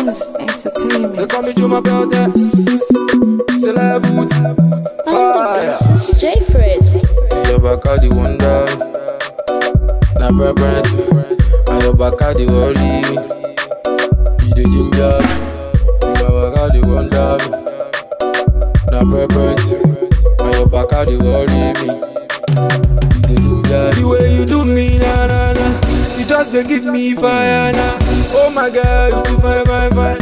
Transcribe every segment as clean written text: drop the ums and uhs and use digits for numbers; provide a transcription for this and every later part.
Beans Entertainment. They call me Juma Belter. C'est la voûte. Fire. It's J-Fred. Your back of the wonder. Na preference. And your back of the worry. You the ginger. Your back of the wonder. Na preference. And your back of the worry. You the ginger. The way you do me, na na na. You just dey give me fire, na. Oh my girl, you too fine, fine, fine.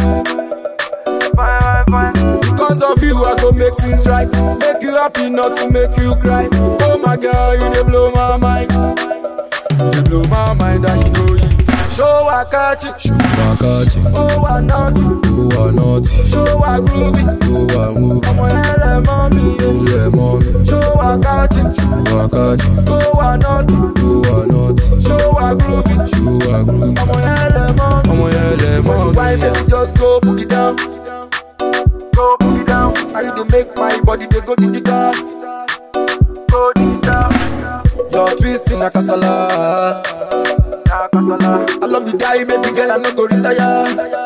Because of you, I go make things right. Make you happy, not to make you cry. Oh my girl, you dey blow my mind. You dey blow my mind, and you know it. Show I catch it. Show I catch it. Oh I naughty. Oh I naughty. Show I groovy. Oh I move. I'm on hella mommy. Hella mommy. Show I catch it. Show I catch it. Oh I naughty. Oh I naughty. Show I groovy. Show I groovy. I'm on hella mommy. I'm on hella mommy. Why baby just go put it down. Go put it down. How you dey make my body dey go digital. Go digital. You're twisting a casala. I love you die, baby girl, I no go retire.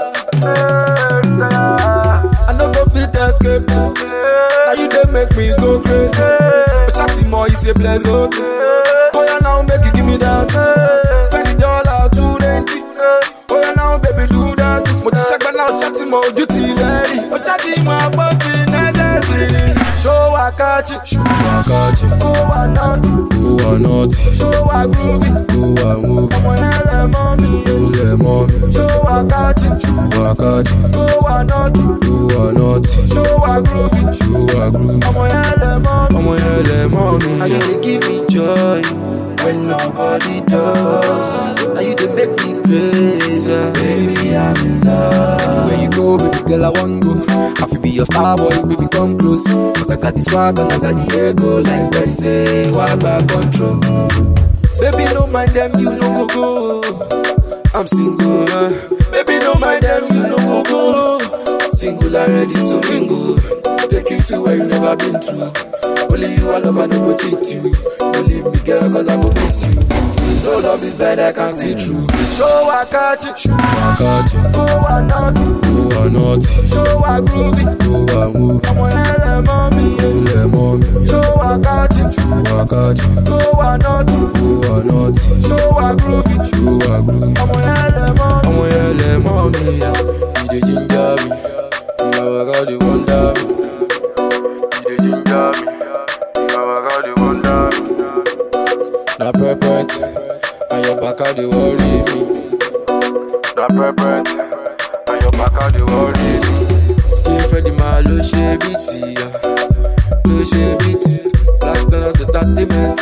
I no go fit escape. Now you dey make me go crazy. But chatting more is a pleasant. Oh yeah, now make you give me that. Spend the dollar $2.90. Oh yeah, now baby do that. But you shake now chatting more duty ready. But chatting more body necessary. Show I catch it. Show I catch it. Oh I naughty. Oh I naughty. Show I groovy. Oh I move. I'm on hella mommy. Hella mommy. Show I catch it. Show I catch it. Oh I naughty. Oh I naughty. Show I groovy. Show I groovy. I'm on hella mommy. I'm on hella mommy. Now you dey give me joy when nobody does. Now you dey make me crazy. Baby I'm in love. Where you go, baby girl I want go. I feel be your star boy, baby come close. Cause I got the swag and I got the ego. Like Betty say, walk back control. Baby no mind them, you no go go. I'm single, baby no mind them, you no go go. Single and ready to mingle. Take you to where you never been to. Only you alone, I no go cheat you. Don't leave me girl cause I go miss you. No love is blind, I can see through. Show I catch it. Show I catch it. Oh I naughty. Oh I naughty. Show I groovy. Oh I move. I'm on hella mommy. Hella mommy. Show I catch it. Show I catch it. Oh I naughty. Oh I naughty. Show I groovy. Show I groovy. I'm on hella mommy. I'm on hella mommy. You dey ginger me. You know I got the wonder me. You dey ginger me. You know I got the wonder me. Na preference, and your back of the worry me. Na preference, and your back of the worry me. J-Fred ma lo ṣe biti ya, lo ṣe biti. Blackstone as the entertainment,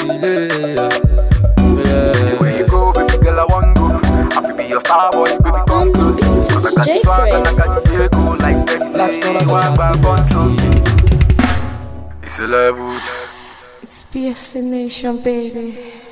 yeah. Where you go, baby girl, I want go. I feel be your star boy, baby come close. Cause I got the swag and I got the ego like Betty. Blackstone as the entertainment. It's a level. It's BSC Nation, baby.